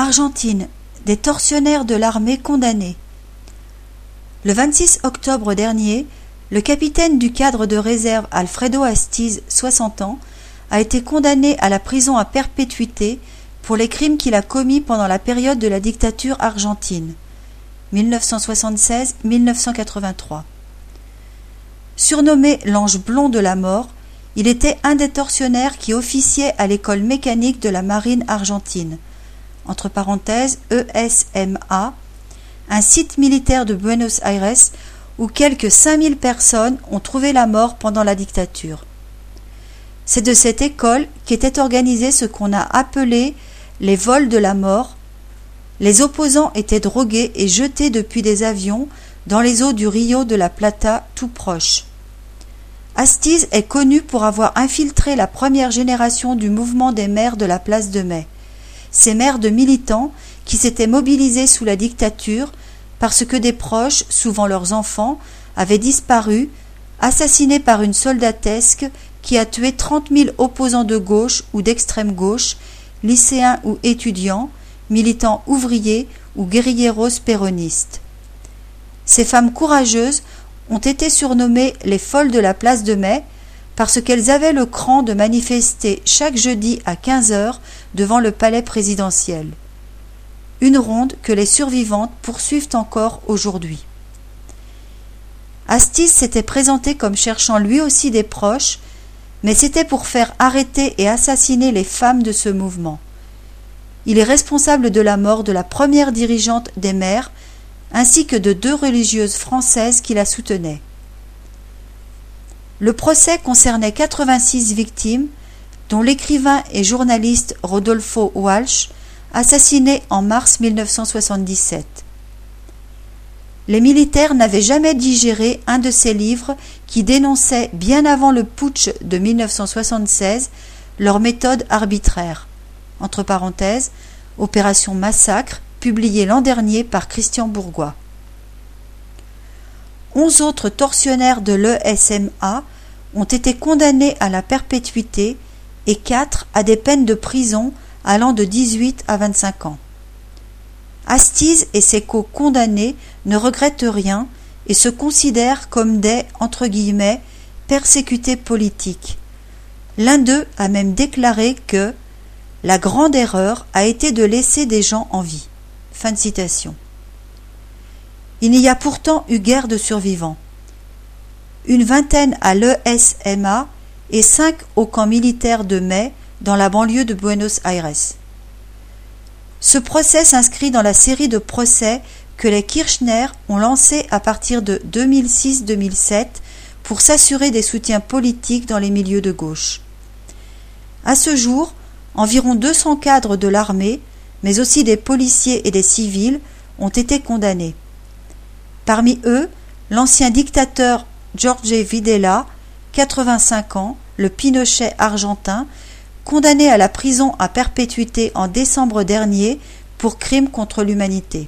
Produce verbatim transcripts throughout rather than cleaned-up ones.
Argentine, des tortionnaires de l'armée condamnés. Le vingt-six octobre dernier, le capitaine du cadre de réserve Alfredo Astiz, soixante ans, a été condamné à la prison à perpétuité pour les crimes qu'il a commis pendant la période de la dictature argentine, mille neuf cent soixante-seize à mille neuf cent quatre-vingt-trois. Surnommé l'ange blond de la mort, il était un des tortionnaires qui officiait à l'école mécanique de la marine argentine, entre parenthèses E S M A, un site militaire de Buenos Aires où quelques cinq mille personnes ont trouvé la mort pendant la dictature. C'est de cette école qu'étaient organisés ce qu'on a appelé les vols de la mort. Les opposants étaient drogués et jetés depuis des avions dans les eaux du Rio de la Plata tout proche. Astiz est connu pour avoir infiltré la première génération du mouvement des maires de la place de Mai, ces maires de militants qui s'étaient mobilisés sous la dictature parce que des proches, souvent leurs enfants, avaient disparu, assassinés par une soldatesque qui a tué trente mille opposants de gauche ou d'extrême gauche, lycéens ou étudiants, militants ouvriers ou guérilleros péronistes. Ces femmes courageuses ont été surnommées les folles de la place de Mai parce qu'elles avaient le cran de manifester chaque jeudi à quinze heures devant le palais présidentiel. Une ronde que les survivantes poursuivent encore aujourd'hui. Astiz s'était présenté comme cherchant lui aussi des proches, mais c'était pour faire arrêter et assassiner les femmes de ce mouvement. Il est responsable de la mort de la première dirigeante des mères, ainsi que de deux religieuses françaises qui la soutenaient. Le procès concernait quatre-vingt-six victimes, dont l'écrivain et journaliste Rodolfo Walsh, assassiné en mars mille neuf cent soixante-dix-sept. Les militaires n'avaient jamais digéré un de ces livres qui dénonçaient, bien avant le putsch de mille neuf cent soixante-seize, leur méthode arbitraire. Entre parenthèses, Opération Massacre, publié l'an dernier par Christian Bourgois. Onze autres tortionnaires de l'E S M A ont été condamnés à la perpétuité et quatre à des peines de prison allant de dix-huit à vingt-cinq ans. Astiz et ses co-condamnés ne regrettent rien et se considèrent comme des, entre guillemets, persécutés politiques. L'un d'eux a même déclaré que « la grande erreur a été de laisser des gens en vie ». Fin de citation. Il n'y a pourtant eu guère de survivants. Une vingtaine à l'E S M A et cinq au camp militaire de Mai dans la banlieue de Buenos Aires. Ce procès s'inscrit dans la série de procès que les Kirchner ont lancés à partir de deux mille six deux mille sept pour s'assurer des soutiens politiques dans les milieux de gauche. À ce jour, environ deux cents cadres de l'armée, mais aussi des policiers et des civils, ont été condamnés. Parmi eux, l'ancien dictateur Jorge Videla, quatre-vingt-cinq ans, le Pinochet argentin, condamné à la prison à perpétuité en décembre dernier pour crimes contre l'humanité.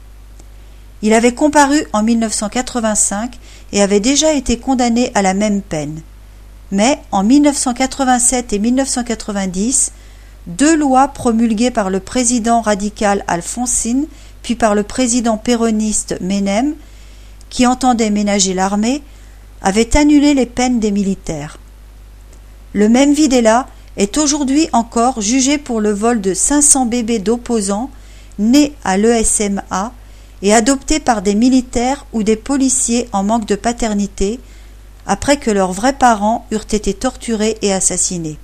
Il avait comparu en mille neuf cent quatre-vingt-cinq et avait déjà été condamné à la même peine. Mais en mille neuf cent quatre-vingt-sept et mille neuf cent quatre-vingt-dix, deux lois promulguées par le président radical Alfonsín puis par le président péroniste Menem, qui entendait ménager l'armée, avaient annulé les peines des militaires. Le même Videla est aujourd'hui encore jugé pour le vol de cinq cents bébés d'opposants nés à l'E S M A et adoptés par des militaires ou des policiers en manque de paternité, après que leurs vrais parents eurent été torturés et assassinés.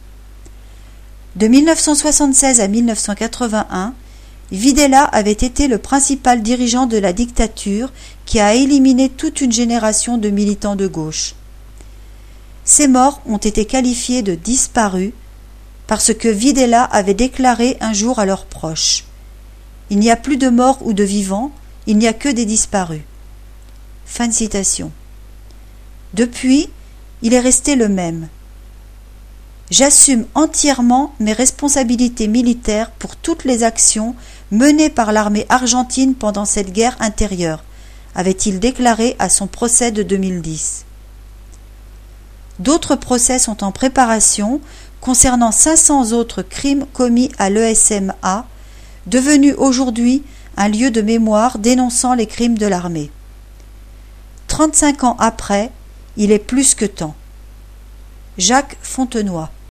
De mille neuf cent soixante-seize à mille neuf cent quatre-vingt-un, Videla avait été le principal dirigeant de la dictature qui a éliminé toute une génération de militants de gauche. Ces morts ont été qualifiés de disparus parce que Videla avait déclaré un jour à leurs proches « Il n'y a plus de morts ou de vivants, il n'y a que des disparus ». Fin de citation. Depuis, il est resté le même. J'assume entièrement mes responsabilités militaires pour toutes les actions menées par l'armée argentine pendant cette guerre intérieure, avait-il déclaré à son procès de deux mille dix. D'autres procès sont en préparation concernant cinq cents autres crimes commis à l'E S M A, devenu aujourd'hui un lieu de mémoire dénonçant les crimes de l'armée. Trente-cinq ans après, il est plus que temps. Jacques Fontenoy.